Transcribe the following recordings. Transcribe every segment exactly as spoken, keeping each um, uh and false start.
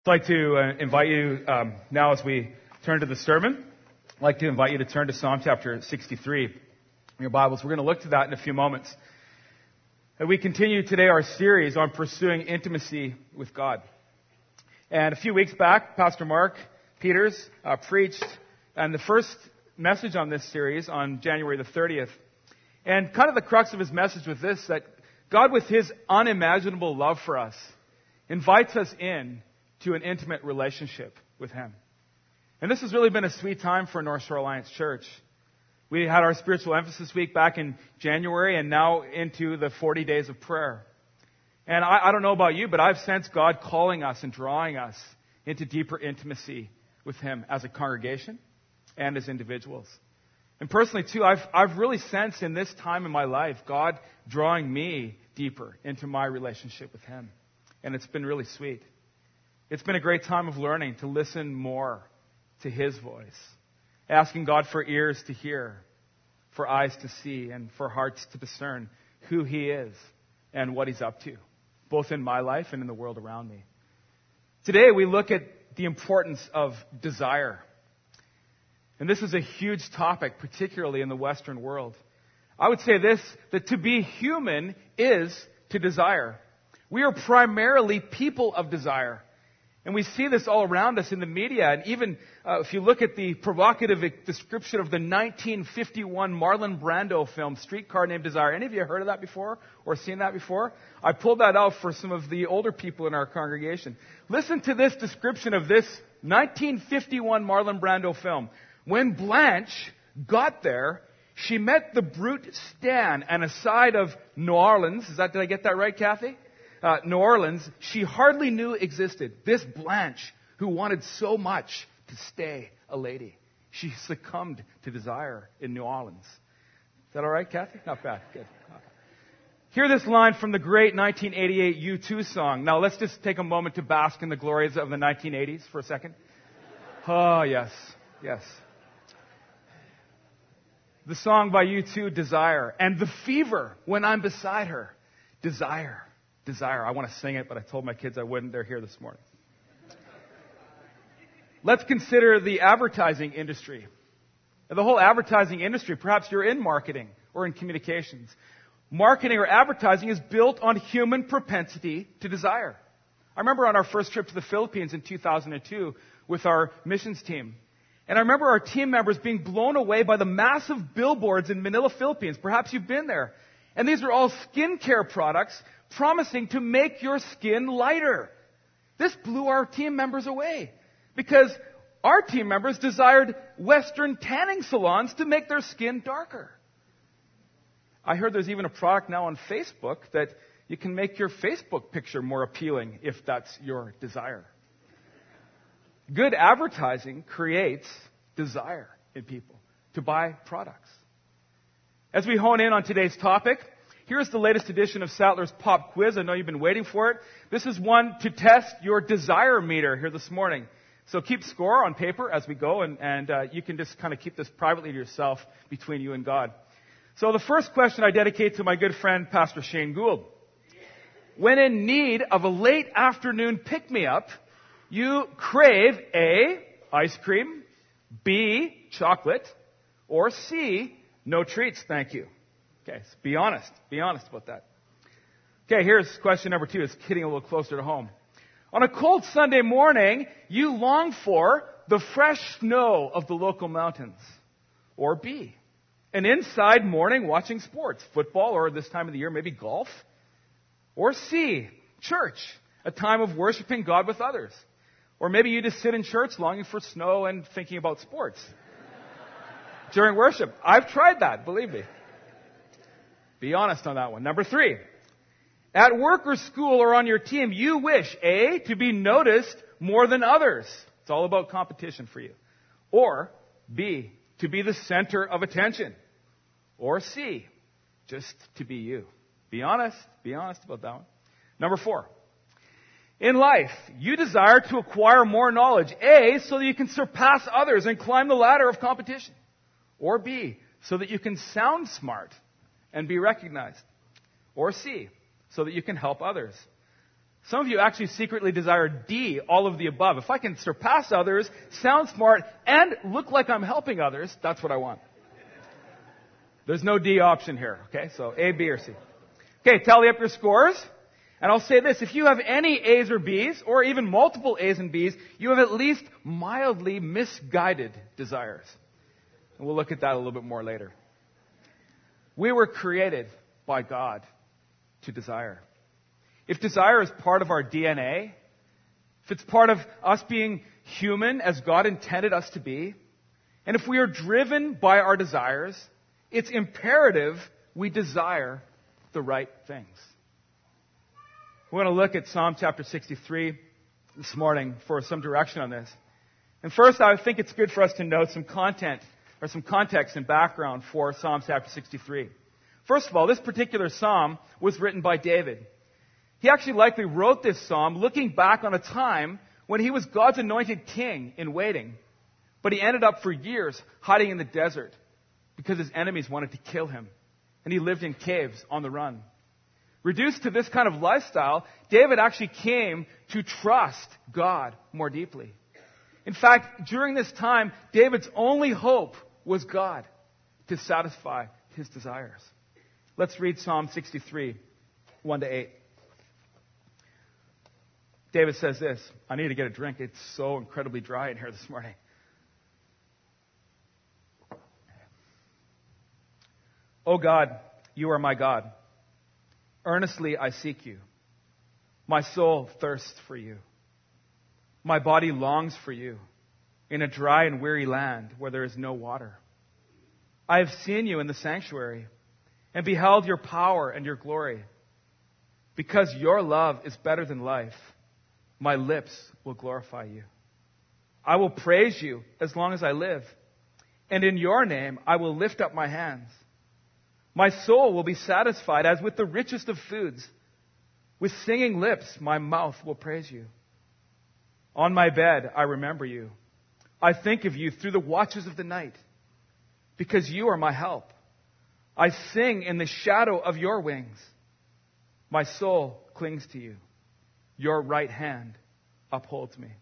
I'd like to uh, invite you um, now as we turn to the sermon, I'd like to invite you to turn to Psalm chapter sixty-three in your Bibles. We're going to look to that in a few moments. And we continue today our series on pursuing intimacy with God. And a few weeks back, Pastor Mark Peters uh, preached and the first message on this series on January the thirtieth. And kind of the crux of his message was this, that God, with his unimaginable love for us, invites us in to an intimate relationship with him. And this has really been a sweet time for North Shore Alliance Church. We had our spiritual emphasis week back in January and now into the forty days of prayer. And I, I don't know about you, but I've sensed God calling us and drawing us into deeper intimacy with him as a congregation and as individuals. And personally too, I've, I've really sensed in this time in my life, God drawing me deeper into my relationship with him. And it's been really sweet. It's been a great time of learning to listen more to his voice, asking God for ears to hear, for eyes to see, and for hearts to discern who he is and what he's up to, both in my life and in the world around me. Today we look at the importance of desire. And this is a huge topic, particularly in the Western world. I would say this, that to be human is to desire. We are primarily people of desire. And we see this all around us in the media. And even uh, if you look at the provocative description of the nineteen fifty-one Marlon Brando film, Streetcar Named Desire. Any of you heard of that before or seen that before? I pulled that out for some of the older people in our congregation. Listen to this description of this nineteen fifty-one Marlon Brando film. When Blanche got there, she met the brute Stan on a side of New Orleans. Is that, did I get that right, Kathy? Uh, New Orleans, she hardly knew existed. This Blanche, who wanted so much to stay a lady. She succumbed to desire in New Orleans. Is that all right, Kathy? Not bad. Good. Hear this line from the great nineteen eighty-eight U two song. Now, let's just take a moment to bask in the glories of the nineteen eighties for a second. Oh, yes. Yes. The song by U two, Desire. And the fever when I'm beside her. Desire. Desire. I want to sing it, but I told my kids I wouldn't. They're here this morning. Let's consider the advertising industry. The whole advertising industry, perhaps you're in marketing or in communications. Marketing or advertising is built on human propensity to desire. I remember on our first trip to the Philippines in two thousand two with our missions team. And I remember our team members being blown away by the massive billboards in Manila, Philippines. Perhaps you've been there. And these are all skincare products promising to make your skin lighter. This blew our team members away because our team members desired Western tanning salons to make their skin darker. I heard there's even a product now on Facebook that you can make your Facebook picture more appealing if that's your desire. Good advertising creates desire in people to buy products. As we hone in on today's topic, here's the latest edition of Sattler's Pop Quiz. I know you've been waiting for it. This is one to test your desire meter here this morning. So keep score on paper as we go, and, and uh, you can just kind of keep this privately to yourself between you and God. So the first question I dedicate to my good friend, Pastor Shane Gould. When in need of a late afternoon pick-me-up, you crave A, ice cream, B, chocolate, or C, no treats, thank you. Okay, so be honest. Be honest about that. Okay, here's question number two. It's hitting a little closer to home. On a cold Sunday morning, you long for the fresh snow of the local mountains. Or B, an inside morning watching sports, football, or this time of the year, maybe golf. Or C, church, a time of worshiping God with others. Or maybe you just sit in church longing for snow and thinking about sports during worship. I've tried that, believe me. Be honest on that one. Number three. At work or school or on your team, you wish, A, to be noticed more than others. It's all about competition for you. Or B, to be the center of attention. Or C, just to be you. Be honest. Be honest about that one. Number four. In life, you desire to acquire more knowledge. A, so that you can surpass others and climb the ladder of competition. Or B, so that you can sound smart and be recognized. Or C, so that you can help others. Some of you actually secretly desire D, all of the above. If I can surpass others, sound smart, and look like I'm helping others, that's what I want. There's no D option here, okay? So A, B, or C. Okay, tally up your scores. And I'll say this, if you have any A's or B's, or even multiple A's and B's, you have at least mildly misguided desires. And we'll look at that a little bit more later. We were created by God to desire. If desire is part of our D N A, if it's part of us being human as God intended us to be, and if we are driven by our desires, it's imperative we desire the right things. We want to look at Psalm chapter sixty-three this morning for some direction on this. And first, I think it's good for us to note some content or some context and background for Psalm chapter sixty-three. First of all, this particular psalm was written by David. He actually likely wrote this psalm looking back on a time when he was God's anointed king in waiting. But he ended up for years hiding in the desert because his enemies wanted to kill him. And he lived in caves on the run. Reduced to this kind of lifestyle, David actually came to trust God more deeply. In fact, during this time, David's only hope was God to satisfy his desires. Let's read Psalm sixty-three, one to eight. David says this, I need to get a drink. It's so incredibly dry in here this morning. O God, you are my God. Earnestly I seek you. My soul thirsts for you. My body longs for you in a dry and weary land where there is no water. I have seen you in the sanctuary and beheld your power and your glory. Because your love is better than life, my lips will glorify you. I will praise you as long as I live, and in your name I will lift up my hands. My soul will be satisfied as with the richest of foods. With singing lips, my mouth will praise you. On my bed, I remember you. I think of you through the watches of the night, because you are my help. I sing in the shadow of your wings. My soul clings to you. Your right hand upholds me.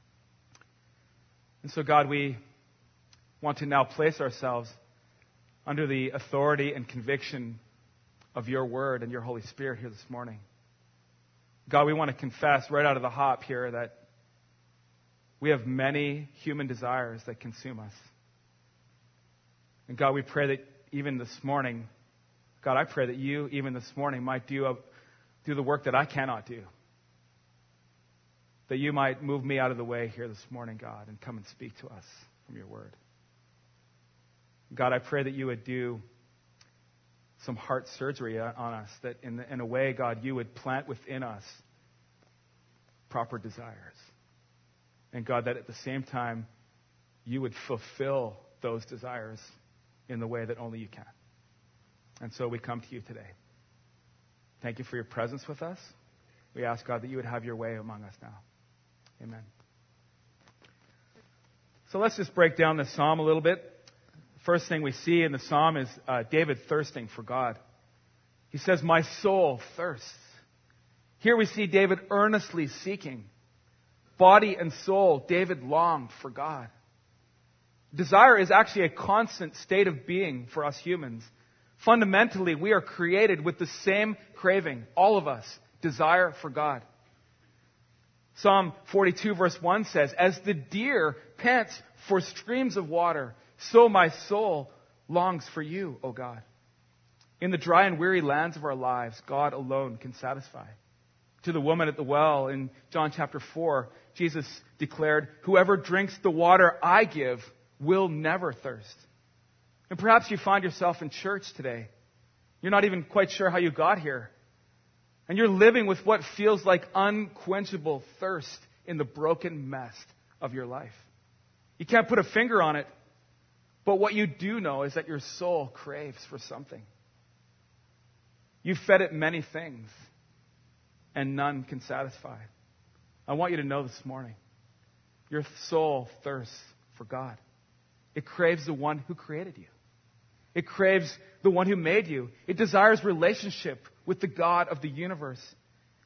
And so, God, we want to now place ourselves under the authority and conviction of your word and your Holy Spirit here this morning. God, we want to confess right out of the hop here that we have many human desires that consume us. And God, we pray that even this morning, God, I pray that you, even this morning, might do, a, do the work that I cannot do. That you might move me out of the way here this morning, God, and come and speak to us from your word. God, I pray that you would do some heart surgery on us, that in, the, in a way, God, you would plant within us proper desires. And God, that at the same time, you would fulfill those desires in the way that only you can. And so we come to you today. Thank you for your presence with us. We ask, God, that you would have your way among us now. Amen. So let's just break down this psalm a little bit. First thing we see in the psalm is uh, David thirsting for God. He says, my soul thirsts. Here we see David earnestly seeking. Body and soul, David longed for God. Desire is actually a constant state of being for us humans. Fundamentally, we are created with the same craving, all of us, desire for God. Psalm forty-two verse one says, as the deer pants for streams of water, so my soul longs for you, O God. In the dry and weary lands of our lives, God alone can satisfy. To the woman at the well in John chapter four, Jesus declared, whoever drinks the water I give will never thirst. And perhaps you find yourself in church today. You're not even quite sure how you got here. And you're living with what feels like unquenchable thirst in the broken mess of your life. You can't put a finger on it, but what you do know is that your soul craves for something. You've fed it many things, and none can satisfy. I want you to know this morning, your soul thirsts for God. It craves the one who created you. It craves the one who made you. It desires relationship with the God of the universe.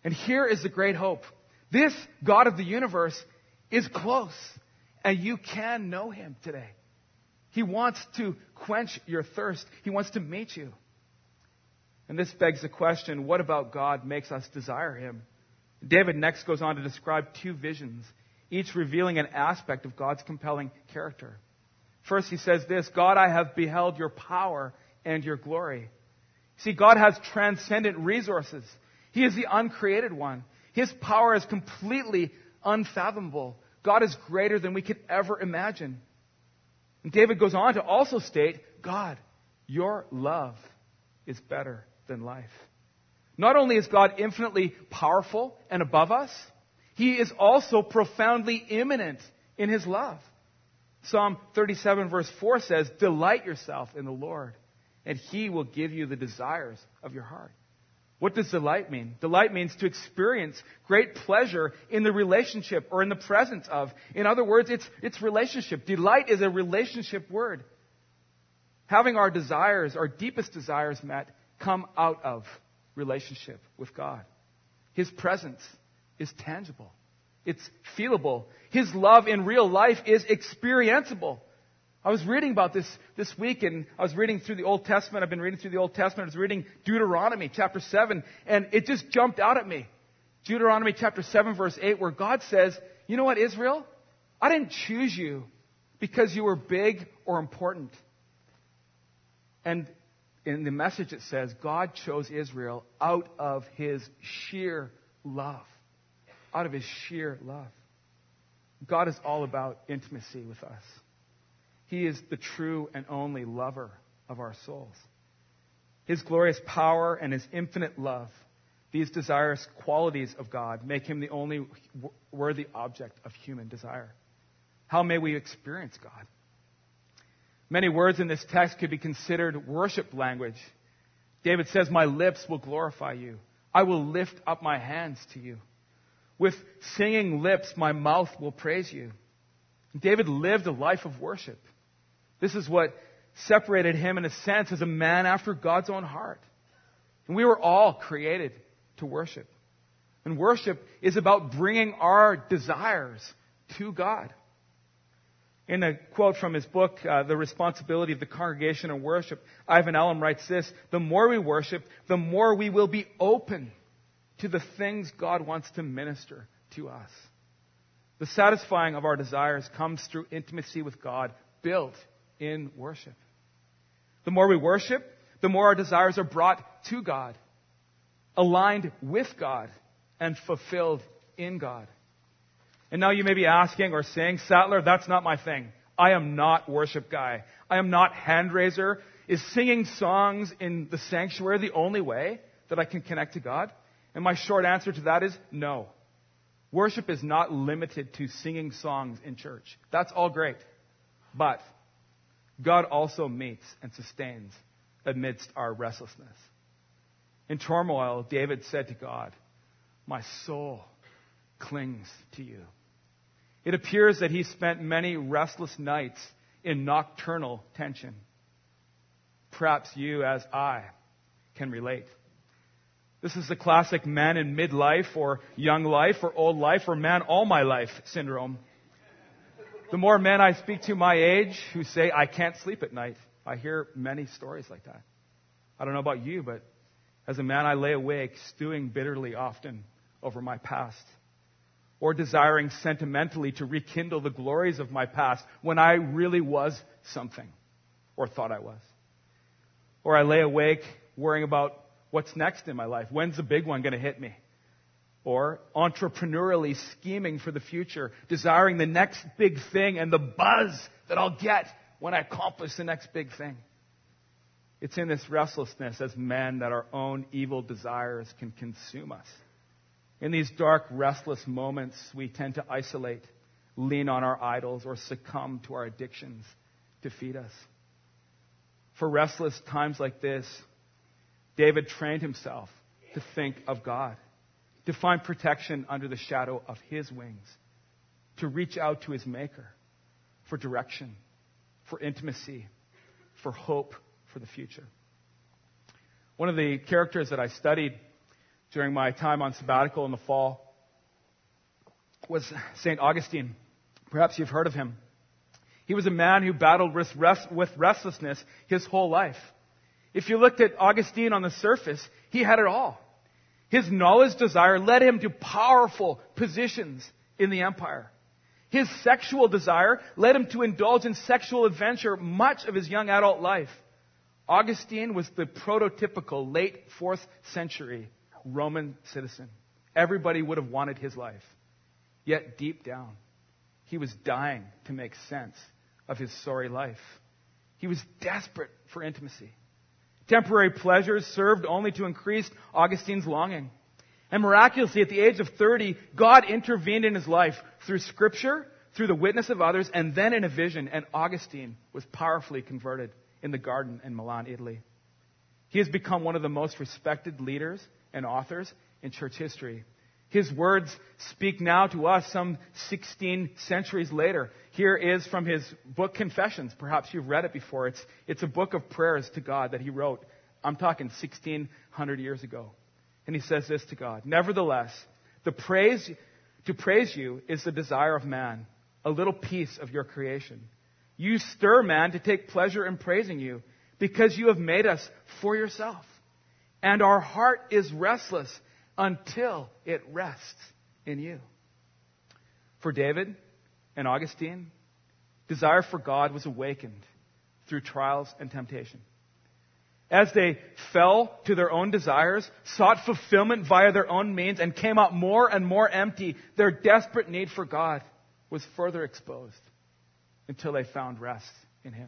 And here is the great hope. This God of the universe is close, and you can know him today. He wants to quench your thirst. He wants to meet you. And this begs the question, what about God makes us desire him? David next goes on to describe two visions, each revealing an aspect of God's compelling character. First, he says this, God, I have beheld your power and your glory. See, God has transcendent resources. He is the uncreated one. His power is completely unfathomable. God is greater than we could ever imagine. And David goes on to also state, God, your love is better than life. Not only is God infinitely powerful and above us, he is also profoundly immanent in his love. Psalm thirty-seven verse four says, delight yourself in the Lord, and he will give you the desires of your heart. What does delight mean? Delight means to experience great pleasure in the relationship or in the presence of. In other words, it's, it's relationship. Delight is a relationship word. Having our desires, our deepest desires met, come out of relationship with God. His presence is tangible. It's feelable. His love in real life is experienceable. I was reading about this this week, and I was reading through the Old Testament. I've been reading through the Old Testament. I was reading Deuteronomy chapter seven, and it just jumped out at me. Deuteronomy chapter seven, verse eight, where God says, you know what, Israel? I didn't choose you because you were big or important. And in the Message it says, God chose Israel out of his sheer love. Out of his sheer love. God is all about intimacy with us. He is the true and only lover of our souls. His glorious power and his infinite love, these desirous qualities of God, make him the only worthy object of human desire. How may we experience God? Many words in this text could be considered worship language. David says, my lips will glorify you. I will lift up my hands to you. With singing lips, my mouth will praise you. David lived a life of worship. This is what separated him, in a sense, as a man after God's own heart. And we were all created to worship. And worship is about bringing our desires to God. In a quote from his book, uh, The Responsibility of the Congregation in Worship, Ivan Elam writes this, the more we worship, the more we will be open to the things God wants to minister to us. The satisfying of our desires comes through intimacy with God, built in worship. The more we worship, the more our desires are brought to God, aligned with God, and fulfilled in God. And now you may be asking or saying, Sattler, that's not my thing. I am not worship guy. I am not hand raiser. Is singing songs in the sanctuary the only way that I can connect to God? And my short answer to that is no. Worship is not limited to singing songs in church. That's all great. But God also meets and sustains amidst our restlessness. In turmoil, David said to God, my soul clings to you. It appears that he spent many restless nights in nocturnal tension. Perhaps you, as I, can relate. This is the classic man in midlife or young life or old life or man all my life syndrome. The more men I speak to my age who say, I can't sleep at night, I hear many stories like that. I don't know about you, but as a man, I lay awake stewing bitterly often over my past, or desiring sentimentally to rekindle the glories of my past when I really was something, or thought I was. Or I lay awake worrying about what's next in my life. When's the big one going to hit me? Or entrepreneurially scheming for the future, desiring the next big thing and the buzz that I'll get when I accomplish the next big thing. It's in this restlessness as men that our own evil desires can consume us. In these dark, restless moments, we tend to isolate, lean on our idols, or succumb to our addictions to feed us. For restless times like this, David trained himself to think of God, to find protection under the shadow of his wings, to reach out to his Maker for direction, for intimacy, for hope for the future. One of the characters that I studied during my time on sabbatical in the fall was Saint Augustine. Perhaps you've heard of him. He was a man who battled with restlessness his whole life. If you looked at Augustine on the surface, he had it all. His knowledge desire led him to powerful positions in the empire. His sexual desire led him to indulge in sexual adventure much of his young adult life. Augustine was the prototypical late fourth century Roman citizen. Everybody would have wanted his life. Yet deep down, he was dying to make sense of his sorry life. He was desperate for intimacy. Temporary pleasures served only to increase Augustine's longing. And miraculously, at the age of thirty, God intervened in his life through Scripture, through the witness of others, and then in a vision, and Augustine was powerfully converted in the garden in Milan, Italy. He has become one of the most respected leaders and authors in church history. His words speak now to us some sixteen centuries later. Here is from his book Confessions. Perhaps you've read it before. It's, it's a book of prayers to God that he wrote. I'm talking sixteen hundred years ago. And he says this to God: "Nevertheless, the praise, to praise you is the desire of man, a little piece of your creation. You stir man to take pleasure in praising you, because you have made us for yourself. And our heart is restless until it rests in you." For David and Augustine, desire for God was awakened through trials and temptation. As they fell to their own desires, sought fulfillment via their own means, and came out more and more empty, their desperate need for God was further exposed until they found rest in Him.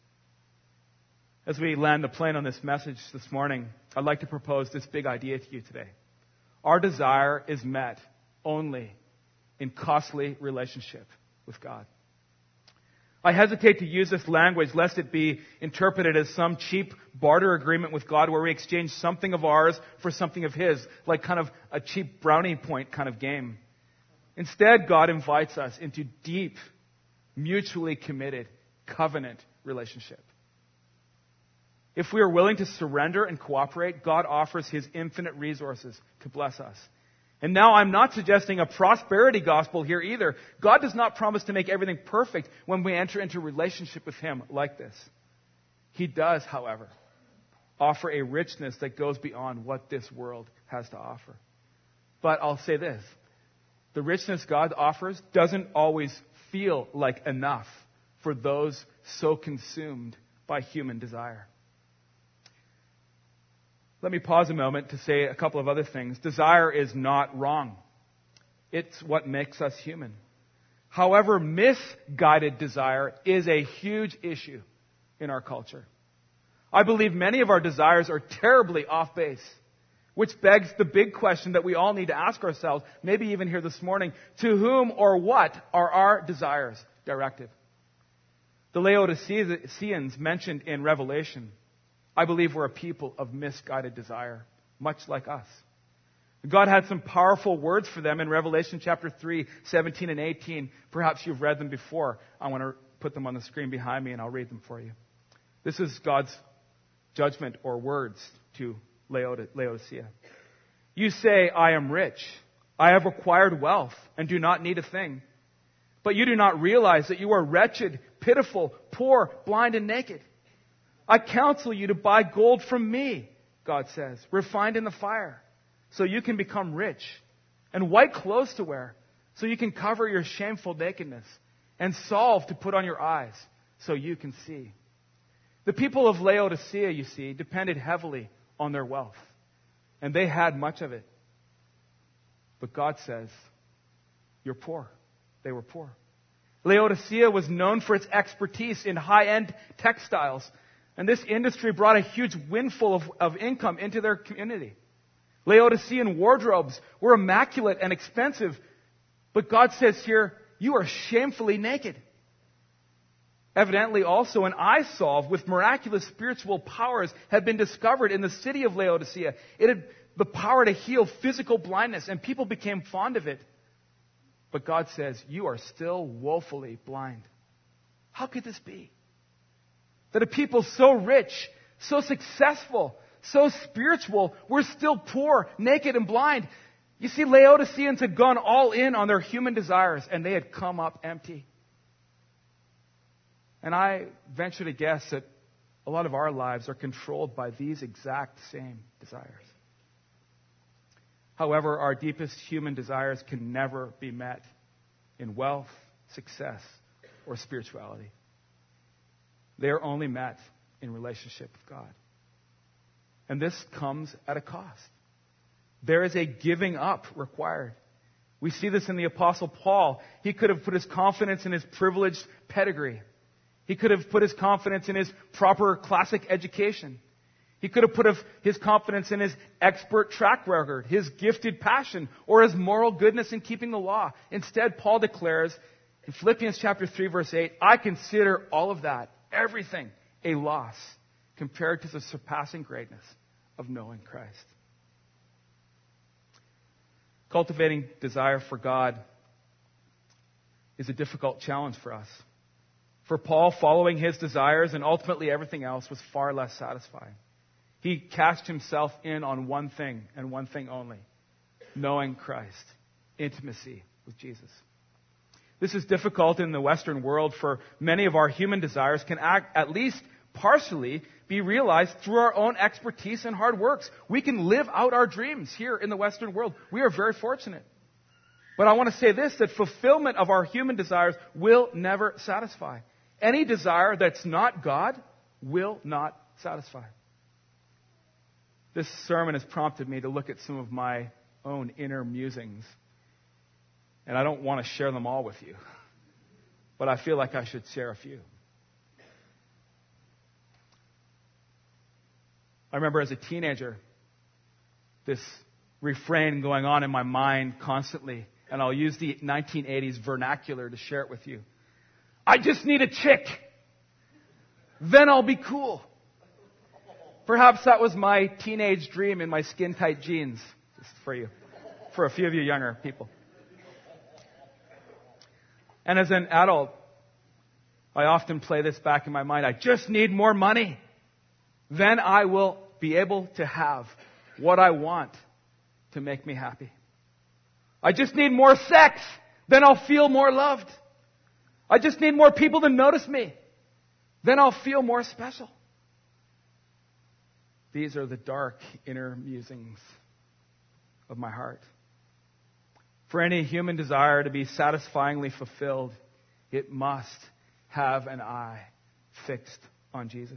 As we land the plane on this message this morning, I'd like to propose this big idea to you today. Our desire is met only in costly relationship with God. I hesitate to use this language lest it be interpreted as some cheap barter agreement with God where we exchange something of ours for something of His, like kind of a cheap brownie point kind of game. Instead, God invites us into deep, mutually committed covenant relationship. If we are willing to surrender and cooperate, God offers His infinite resources to bless us. And now I'm not suggesting a prosperity gospel here either. God does not promise to make everything perfect when we enter into relationship with Him like this. He does, however, offer a richness that goes beyond what this world has to offer. But I'll say this: the richness God offers doesn't always feel like enough for those so consumed by human desire. Let me pause a moment to say a couple of other things. Desire is not wrong. It's what makes us human. However, misguided desire is a huge issue in our culture. I believe many of our desires are terribly off base, which begs the big question that we all need to ask ourselves, maybe even here this morning: to whom or what are our desires directed? The Laodiceans mentioned in Revelation, I believe, we're a people of misguided desire, much like us. God had some powerful words for them in Revelation chapter three, seventeen and eighteen. Perhaps you've read them before. I want to put them on the screen behind me and I'll read them for you. This is God's judgment or words to Laodicea. "You say, I am rich. I have acquired wealth and do not need a thing. But you do not realize that you are wretched, pitiful, poor, blind, and naked. I counsel you to buy gold from me," God says, "refined in the fire, so you can become rich, and white clothes to wear, so you can cover your shameful nakedness, and salve to put on your eyes, so you can see." The people of Laodicea, you see, depended heavily on their wealth, and they had much of it. But God says, you're poor. They were poor. Laodicea was known for its expertise in high-end textiles, and this industry brought a huge windfall of, of income into their community. Laodicean wardrobes were immaculate and expensive, but God says here, you are shamefully naked. Evidently also an eye salve with miraculous spiritual powers had been discovered in the city of Laodicea. It had the power to heal physical blindness, and people became fond of it. But God says, you are still woefully blind. How could this be? That a people so rich, so successful, so spiritual, we're still poor, naked, and blind. You see, Laodiceans had gone all in on their human desires, and they had come up empty. And I venture to guess that a lot of our lives are controlled by these exact same desires. However, our deepest human desires can never be met in wealth, success, or spirituality. They are only met in relationship with God. And this comes at a cost. There is a giving up required. We see this in the Apostle Paul. He could have put his confidence in his privileged pedigree. He could have put his confidence in his proper classic education. He could have put his confidence in his expert track record, his gifted passion, or his moral goodness in keeping the law. Instead, Paul declares in Philippians chapter three, verse eight, I consider all of that, everything, a loss compared to the surpassing greatness of knowing Christ. Cultivating desire for God is a difficult challenge for us. For Paul, following his desires and ultimately everything else was far less satisfying. He cast himself in on one thing and one thing only, knowing Christ, intimacy with Jesus. This is difficult in the Western world, for many of our human desires can act, at least partially be realized through our own expertise and hard works. We can live out our dreams here in the Western world. We are very fortunate. But I want to say this, that fulfillment of our human desires will never satisfy. Any desire that's not God will not satisfy. This sermon has prompted me to look at some of my own inner musings. And I don't want to share them all with you. But I feel like I should share a few. I remember as a teenager, this refrain going on in my mind constantly. And I'll use the nineteen eighties vernacular to share it with you. I just need a chick. Then I'll be cool. Perhaps that was my teenage dream in my skin-tight jeans. Just for you. For a few of you younger people. And as an adult, I often play this back in my mind. I just need more money. Then I will be able to have what I want to make me happy. I just need more sex. Then I'll feel more loved. I just need more people to notice me. Then I'll feel more special. These are the dark inner musings of my heart. For any human desire to be satisfyingly fulfilled, it must have an eye fixed on Jesus.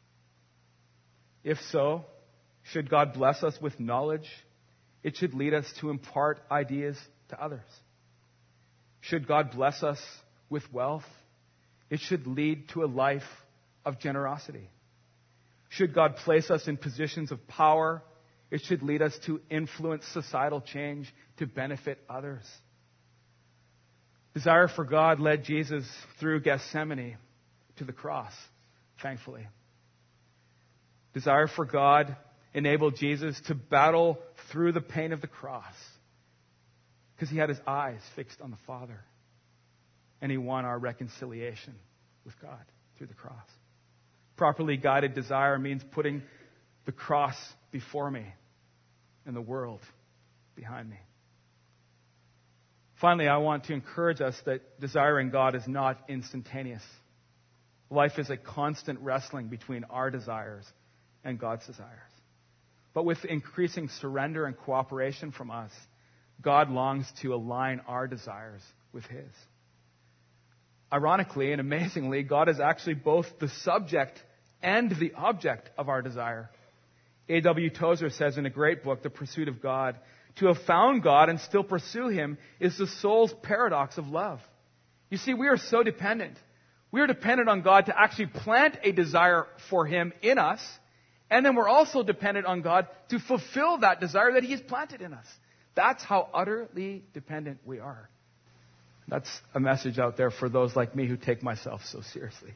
If so, should God bless us with knowledge, it should lead us to impart ideas to others. Should God bless us with wealth, it should lead to a life of generosity. Should God place us in positions of power, it should lead us to influence societal change to benefit others. Desire for God led Jesus through Gethsemane to the cross, thankfully. Desire for God enabled Jesus to battle through the pain of the cross because he had his eyes fixed on the Father. And he won our reconciliation with God through the cross. Properly guided desire means putting the cross before me and the world behind me. Finally, I want to encourage us that desiring God is not instantaneous. Life is a constant wrestling between our desires and God's desires. But with increasing surrender and cooperation from us, God longs to align our desires with His. Ironically and amazingly, God is actually both the subject and the object of our desire. A W Tozer says in a great book, The Pursuit of God, to have found God and still pursue Him is the soul's paradox of love. You see, we are so dependent. We are dependent on God to actually plant a desire for Him in us, and then we're also dependent on God to fulfill that desire that He has planted in us. That's how utterly dependent we are. That's a message out there for those like me who take myself so seriously.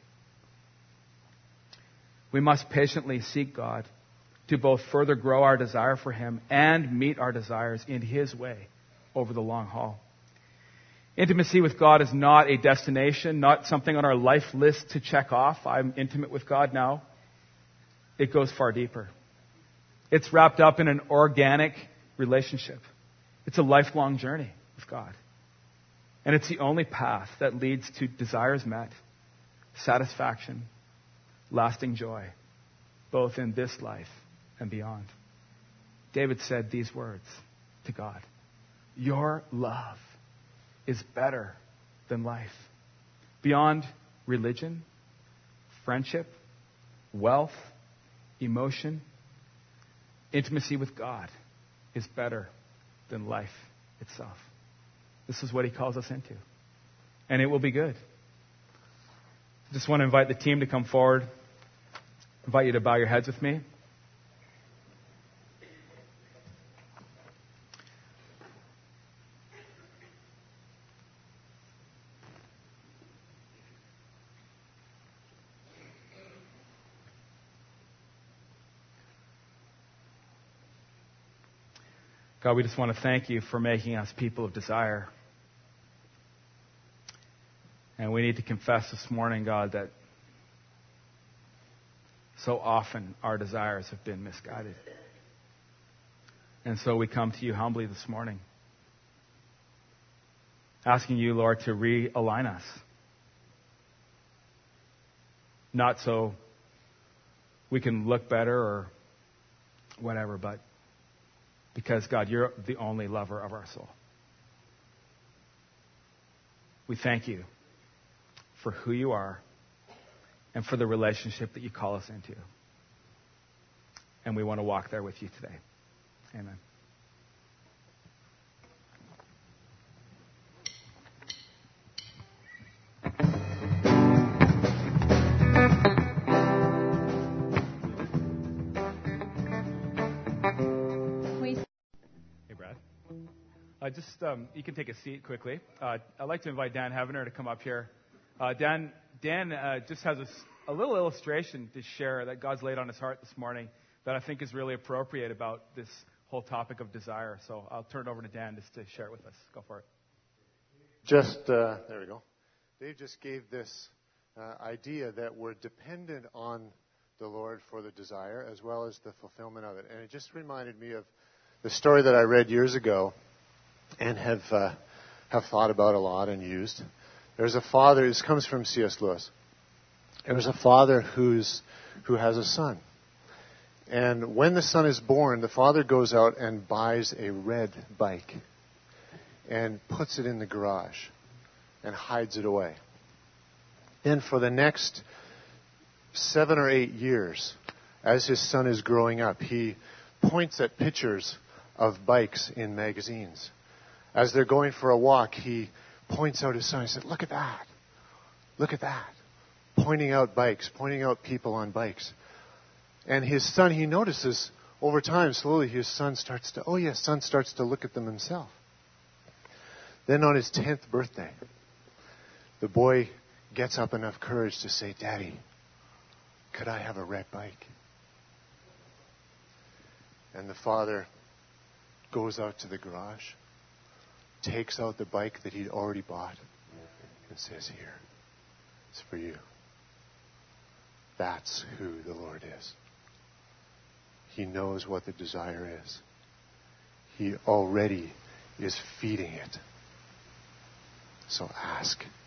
We must patiently seek God to both further grow our desire for Him and meet our desires in His way over the long haul. Intimacy with God is not a destination, not something on our life list to check off. I'm intimate with God now. It goes far deeper. It's wrapped up in an organic relationship. It's a lifelong journey with God. And it's the only path that leads to desires met, satisfaction, lasting joy, both in this life and beyond. David said these words to God: "Your love is better than life." Beyond religion, friendship, wealth, emotion, intimacy with God is better than life itself. This is what he calls us into. And it will be good. I just want to invite the team to come forward. I invite you to bow your heads with me. God, we just want to thank you for making us people of desire. And we need to confess this morning, God, that so often our desires have been misguided. And so we come to you humbly this morning, asking you, Lord, to realign us. Not so we can look better or whatever, but because, God, you're the only lover of our soul. We thank you for who you are and for the relationship that you call us into. And we want to walk there with you today. Amen. Uh, just, um, you can take a seat quickly. Uh, I'd like to invite Dan Heavener to come up here. Uh, Dan, Dan uh, just has a, a little illustration to share that God's laid on his heart this morning that I think is really appropriate about this whole topic of desire. So I'll turn it over to Dan just to share it with us. Go for it. Just, uh, there we go. Dave just gave this uh, idea that we're dependent on the Lord for the desire as well as the fulfillment of it. And it just reminded me of the story that I read years ago and have uh, have thought about a lot and used. There's a father, this comes from C S Lewis. There's a father who's who has a son. And when the son is born, the father goes out and buys a red bike and puts it in the garage and hides it away. Then for the next seven or eight years, as his son is growing up, he points at pictures of bikes in magazines. As they're going for a walk, he points out his son. He said, "Look at that. Look at that." Pointing out bikes, pointing out people on bikes. And his son, he notices over time, slowly, his son starts to, oh yes, son starts to look at them himself. Then on his tenth birthday, the boy gets up enough courage to say, "Daddy, could I have a red bike?" And the father goes out to the garage, takes out the bike that he'd already bought, and says, "Here, it's for you." That's who the Lord is. He knows what the desire is. He already is feeding it. So ask.